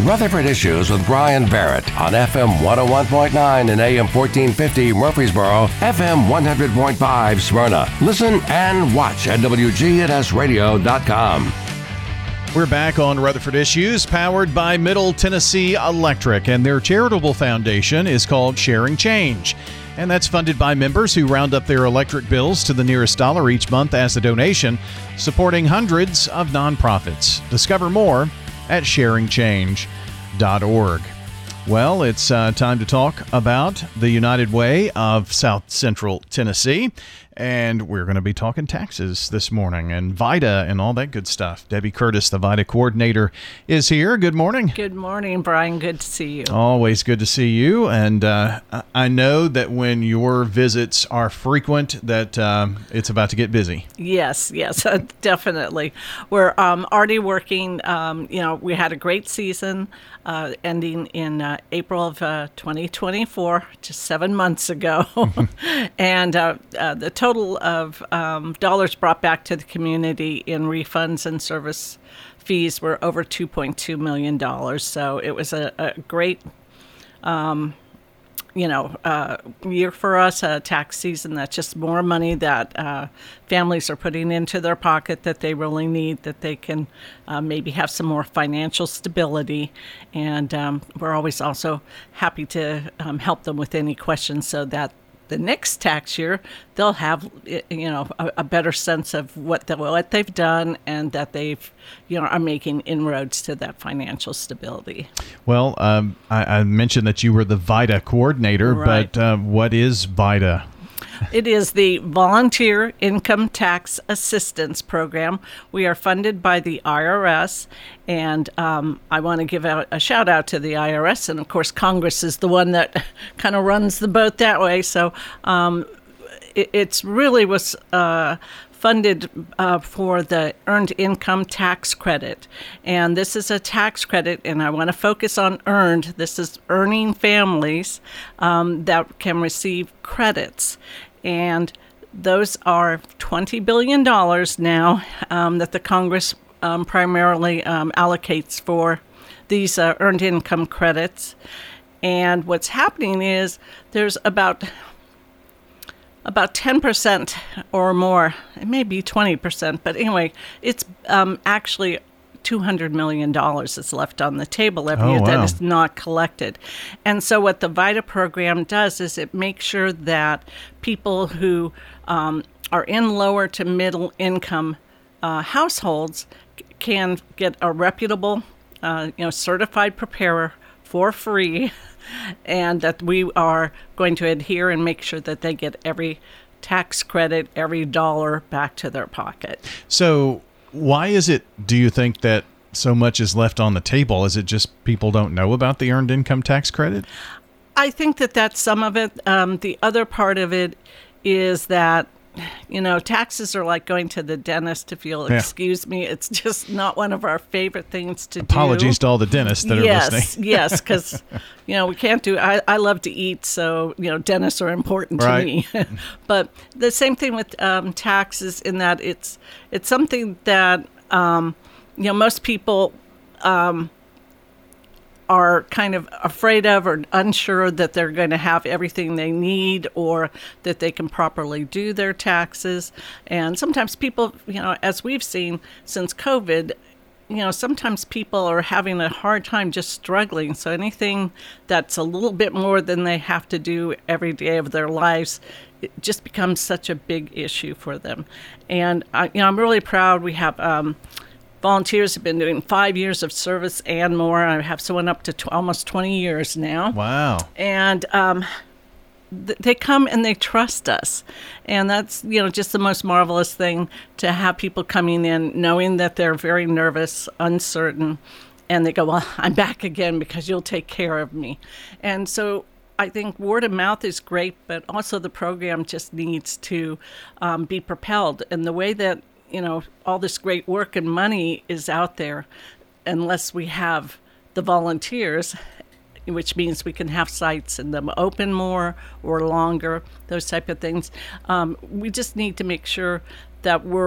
Rutherford Issues with Brian Barrett on FM 101.9 and AM 1450 Murfreesboro, FM 100.5 Smyrna. Listen and watch at WGNSradio.com. We're back on Rutherford Issues, powered by Middle Tennessee Electric, and their charitable foundation is called Sharing Change. And that's funded by members who round up their electric bills to the nearest dollar each month as a donation, supporting hundreds of nonprofits. Discover more at sharingchange.org. Well, it's time to talk about the United Way of South Central Tennessee. And we're going to be talking taxes this morning and VITA and all that good stuff. Debbie Curtis, the VITA coordinator, is here. Good morning. Good morning, Brian. Good to see you. Always good to see you. And I know that when your visits are frequent, that it's about to get busy. Yes, definitely. We're already working. We had a great season ending in April of 2024, just 7 months ago. And the total of dollars brought back to the community in refunds and service fees were over $2.2 million. So it was a great year for us, a tax season that's just more money that families are putting into their pocket that they really need, that they can maybe have some more financial stability. And we're always also happy to help them with any questions so that the next tax year they'll have a better sense of what they've done and that they've are making inroads to that financial stability. Well, I mentioned that you were the VITA coordinator, right. But what is VITA? It is the Volunteer Income Tax Assistance Program. We are funded by the IRS, and I want to give out a shout out to the IRS, and of course Congress is the one that kind of runs the boat that way. So it's really was funded for the Earned Income Tax Credit. And this is a tax credit, and I want to focus on earned. This is earning families that can receive credits. And those are $20 billion now that the Congress primarily allocates for these earned income credits. And what's happening is there's about 10% or more, it may be 20%, but anyway, it's actually $200 million is left on the table every year that is not collected. And so what the VITA program does is it makes sure that people who are in lower to middle income households can get a reputable, certified preparer for free, and that we are going to adhere and make sure that they get every tax credit, every dollar back to their pocket. So why is it, do you think, that so much is left on the table? Is it just people don't know about the Earned Income Tax Credit? I think that that's some of it. The other part of it is that, taxes are like going to the dentist, if you'll excuse me. It's just not one of our favorite things to do. Apologies to all the dentists that are listening. Yes, because, we can't do, I love to eat, so, dentists are important to me. But the same thing with taxes in that it's something that, most people are kind of afraid of or unsure that they're going to have everything they need or that they can properly do their taxes. And sometimes people, as we've seen since COVID, sometimes people are having a hard time just struggling. So anything that's a little bit more than they have to do every day of their lives, it just becomes such a big issue for them. And I'm really proud. We have volunteers have been doing 5 years of service and more. I have someone up to almost 20 years now. Wow. And they come and they trust us. And that's, just the most marvelous thing, to have people coming in knowing that they're very nervous, uncertain, and they go, well, I'm back again because you'll take care of me. And so I think word of mouth is great, but also the program just needs to be propelled. And the way that all this great work and money is out there, unless we have the volunteers, which means we can have sites and them open more or longer, those type of things. We just need to make sure that we're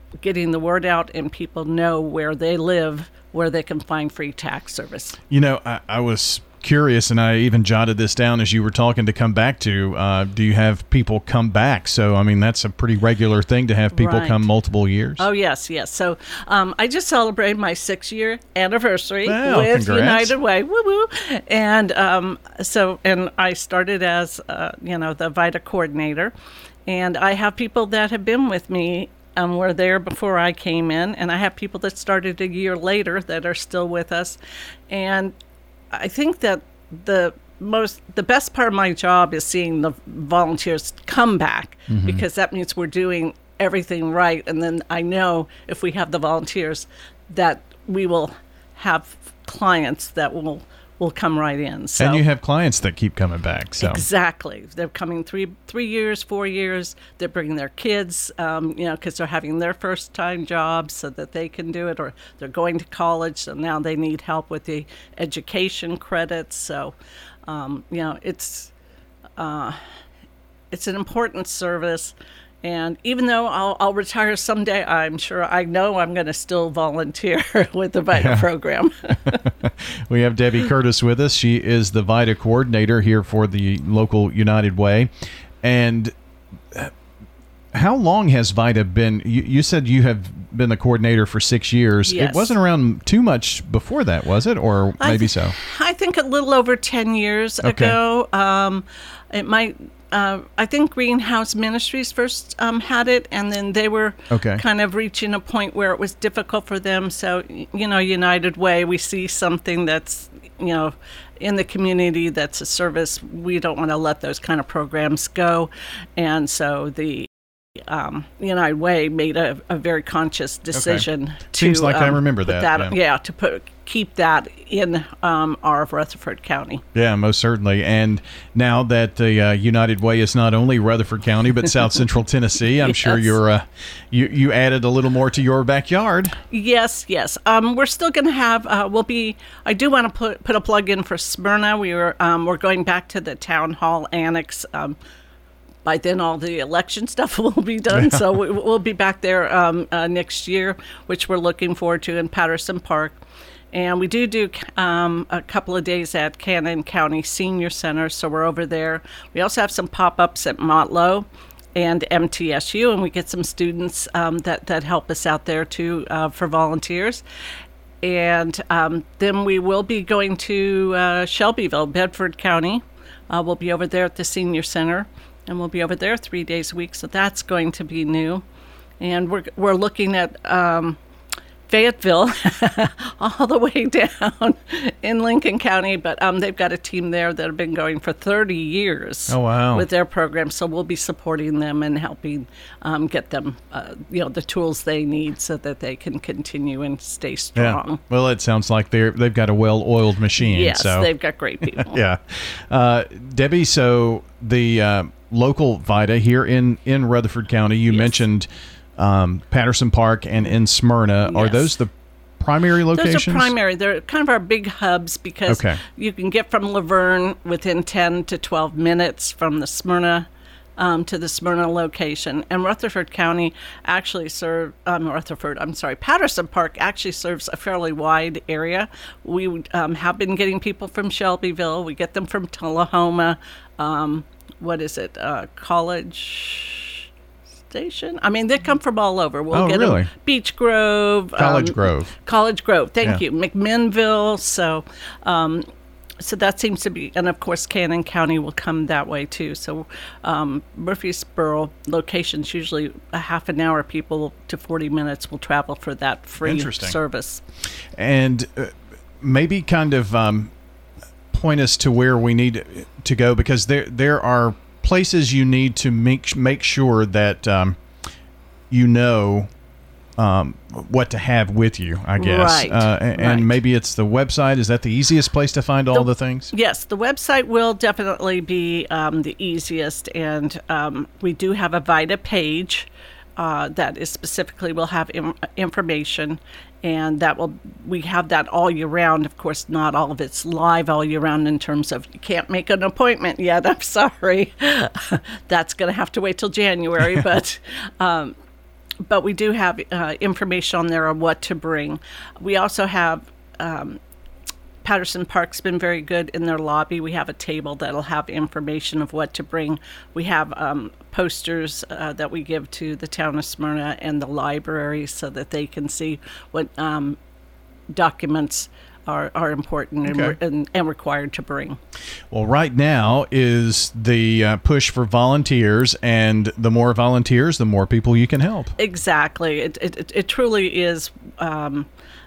getting the word out and people know where they live, where they can find free tax service. I was curious, and I even jotted this down as you were talking to come back to. Do you have people come back? So, I mean, that's a pretty regular thing to have people come multiple years. Oh, yes. So I just celebrated my 6-year anniversary with congrats. United Way. Woo-woo. And and I started as, the VITA coordinator. And I have people that have been with me were there before I came in. And I have people that started a year later that are still with us. And I think that the best part of my job is seeing the volunteers come back, because that means we're doing everything right. And then I know if we have the volunteers that we will have clients that will come right in. So, and you have clients that keep coming back. So exactly, they're coming 3 years, 4 years. They're bringing their kids, because they're having their first time jobs so that they can do it, or they're going to college, so now they need help with the education credits. So, it's an important service. And even though I'll retire someday, I know I'm going to still volunteer with the VITA program. We have Debbie Curtis with us. She is the VITA coordinator here for the local United Way. And how long has VITA been? You said you have been the coordinator for 6 years. Yes. It wasn't around too much before that, was it? Or maybe so? I think a little over 10 years ago. It might... I think Greenhouse Ministries first had it, and then they were kind of reaching a point where it was difficult for them. So, United Way, we see something that's, in the community that's a service. We don't want to let those kind of programs go. And so the United Way made a very conscious decision to... Seems like I remember that. To keep that in our Rutherford County. Yeah, most certainly. And now that the United Way is not only Rutherford County, but South Central Tennessee, I'm sure you added a little more to your backyard. Yes. We're still going to have, I do want to put a plug in for Smyrna. We're going back to the Town Hall Annex. By then, all the election stuff will be done, so we'll be back there next year, which we're looking forward to in Patterson Park. And we do a couple of days at Cannon County Senior Center, so we're over there. We also have some pop-ups at Motlow and MTSU, and we get some students that help us out there, too, for volunteers. And then we will be going to Shelbyville, Bedford County. We'll be over there at the Senior Center. And we'll be over there 3 days a week, so that's going to be new. And we're looking at Fayetteville all the way down in Lincoln County, but they've got a team there that have been going for 30 years with their program, so we'll be supporting them and helping get them the tools they need so that they can continue and stay strong. Yeah. Well, it sounds like they've got a well-oiled machine. Yes, so. They've got great people. Yeah. Debbie, so the local VITA here in Rutherford County, you mentioned Patterson Park and in Smyrna. Are those the primary locations? Those are primary. They're kind of our big hubs because you can get from Laverne within 10 to 12 minutes from the Smyrna to the Smyrna location. And Rutherford County actually Patterson Park actually serves a fairly wide area. We have been getting people from Shelbyville. We get them from Tullahoma. College Station? I mean, they come from all over. We'll get them. Beech Grove. College Grove. Thank you. McMinnville. So that seems to be, and of course, Cannon County will come that way too. So Murfreesboro locations, usually a half an hour, people to 40 minutes will travel for that free service. And maybe kind of point us to where we need to go, because there are places you need to make sure that what to have with you, I guess. And maybe it's the website. Is that the easiest place to find all the things? Yes, the website will definitely be the easiest, and we do have a VITA page that is specifically will have information, and we have that all year round. Of course, not all of it's live all year round in terms of you can't make an appointment yet. I'm sorry. That's going to have to wait till January, but but we do have information on there on what to bring. We also have Patterson Park's been very good in their lobby. We have a table that'll have information of what to bring. We have posters that we give to the town of Smyrna and the library so that they can see what documents are important and required to bring. Well, right now is the push for volunteers, and the more volunteers, the more people you can help. Exactly. It truly is kind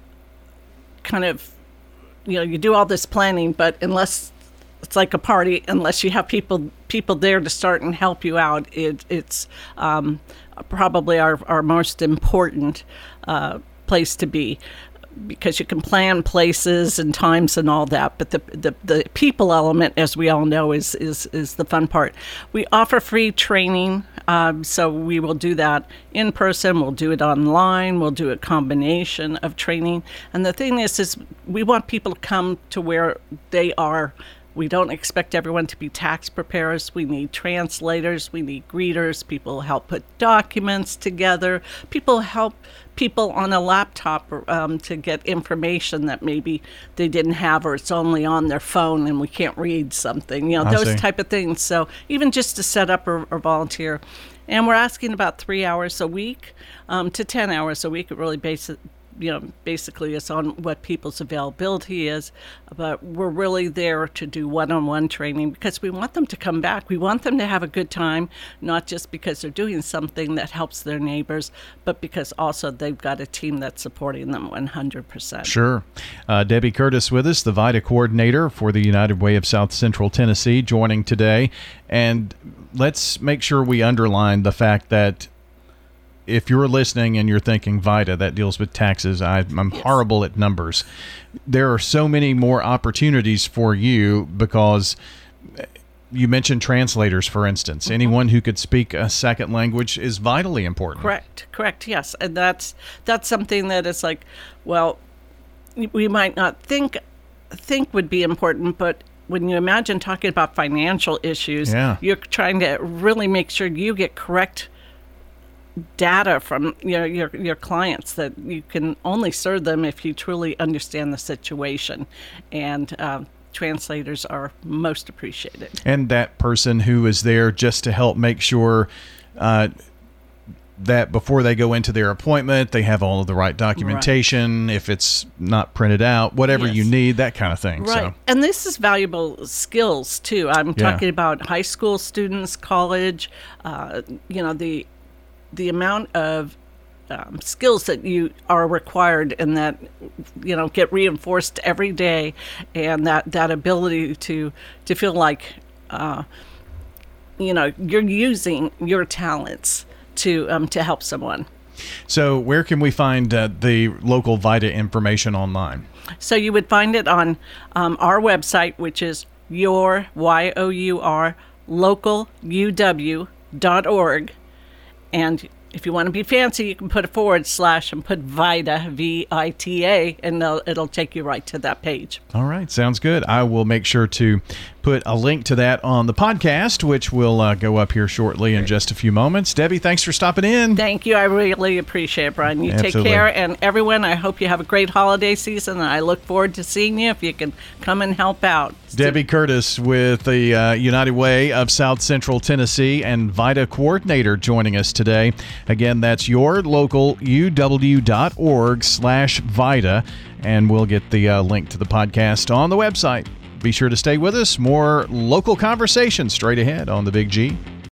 of, you do all this planning, but unless it's like a party, unless you have people there to start and help you out, it's probably our most important place to be. Because you can plan places and times and all that, but the people element, as we all know, is the fun part. We offer free training, so we will do that in person. We'll do it online. We'll do a combination of training. And the thing is we want people to come to where they are. We don't expect everyone to be tax preparers. We need translators. We need greeters. People help put documents together. People help people on a laptop to get information that maybe they didn't have, or it's only on their phone and we can't read something. Those type of things. So even just to set up or volunteer. And we're asking about 3 hours a week to 10 hours a week. It really basically it's on what people's availability is, but we're really there to do one-on-one training because we want them to come back. We want them to have a good time, not just because they're doing something that helps their neighbors, but because also they've got a team that's supporting them 100%. Sure. Debbie Curtis with us, the VITA coordinator for the United Way of South Central Tennessee, joining today. And let's make sure we underline the fact that if you're listening and you're thinking VITA, that deals with taxes, I'm horrible at numbers. There are so many more opportunities for you because you mentioned translators, for instance. Mm-hmm. Anyone who could speak a second language is vitally important. Correct, yes. And that's something that is like, well, we might not think would be important, but when you imagine talking about financial issues, you're trying to really make sure you get correct data from your clients, that you can only serve them if you truly understand the situation, and translators are most appreciated. And that person who is there just to help make sure that before they go into their appointment, they have all of the right documentation, if it's not printed out, whatever you need, that kind of thing. Right. So. And this is valuable skills too. I'm talking about high school students, college, the amount of skills that you are required and that get reinforced every day, and that ability to feel like you're using your talents to help someone. So where can we find the local VITA information online? So you would find it on our website, which is localUW.org. And if you want to be fancy, you can put a / and put VITA, VITA, and it'll take you right to that page. All right. Sounds good. I will make sure to put a link to that on the podcast, which will go up here shortly in just a few moments. Debbie, thanks for stopping in. Thank you. I really appreciate it, Brian. You Take care. And everyone, I hope you have a great holiday season, and I look forward to seeing you if you can come and help out. Debbie Curtis with the United Way of South Central Tennessee and VITA coordinator joining us today. Again, that's your local uw.org/VITA, and we'll get the link to the podcast on the website. Be sure to stay with us. More local conversation straight ahead on The Big G.